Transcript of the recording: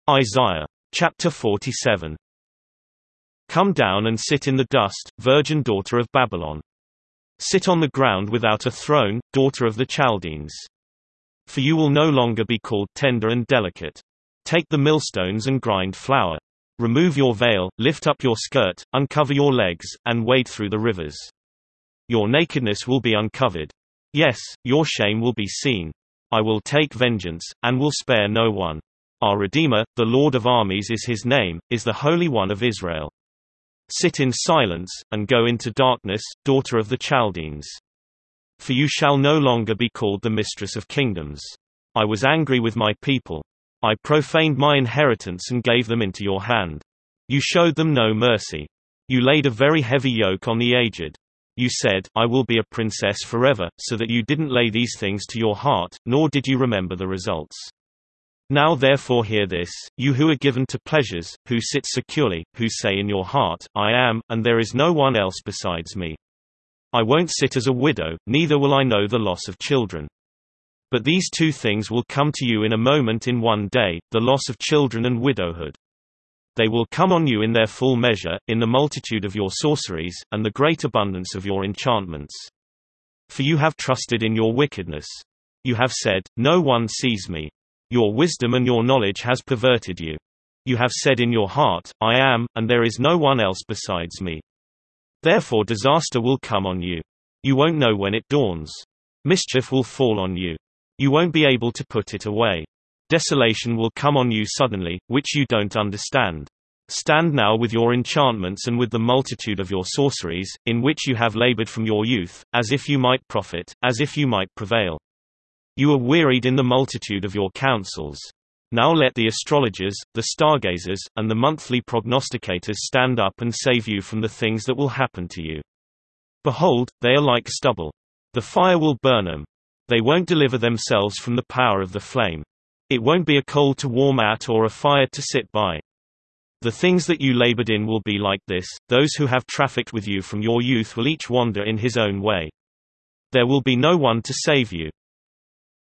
Isaiah. Chapter 47. Come down and sit in the dust, virgin daughter of Babylon. Sit on the ground without a throne, daughter of the Chaldeans. For you will no longer be called tender and delicate. Take the millstones and grind flour. Remove your veil, lift up your skirt, uncover your legs, and wade through the rivers. Your nakedness will be uncovered. Yes, your shame will be seen. I will take vengeance, and will spare no one. Our Redeemer, the Lord of armies is his name, is the Holy One of Israel. Sit in silence, and go into darkness, daughter of the Chaldeans. For you shall no longer be called the mistress of kingdoms. I was angry with my people. I profaned my inheritance and gave them into your hand. You showed them no mercy. You laid a very heavy yoke on the aged. You said, I will be a princess forever, so that you didn't lay these things to your heart, nor did you remember the results. Now therefore hear this, you who are given to pleasures, who sit securely, who say in your heart, I am, and there is no one else besides me. I won't sit as a widow, neither will I know the loss of children. But these two things will come to you in a moment, in one day, the loss of children and widowhood. They will come on you in their full measure, in the multitude of your sorceries, and the great abundance of your enchantments. For you have trusted in your wickedness. You have said, no one sees me. Your wisdom and your knowledge has perverted you. You have said in your heart, I am, and there is no one else besides me. Therefore disaster will come on you. You won't know when it dawns. Mischief will fall on you. You won't be able to put it away. Desolation will come on you suddenly, which you don't understand. Stand now with your enchantments and with the multitude of your sorceries, in which you have labored from your youth, as if you might profit, as if you might prevail. You are wearied in the multitude of your counsels. Now let the astrologers, the stargazers, and the monthly prognosticators stand up and save you from the things that will happen to you. Behold, they are like stubble. The fire will burn them. They won't deliver themselves from the power of the flame. It won't be a coal to warm at or a fire to sit by. The things that you labored in will be like this, those who have trafficked with you from your youth will each wander in his own way. There will be no one to save you.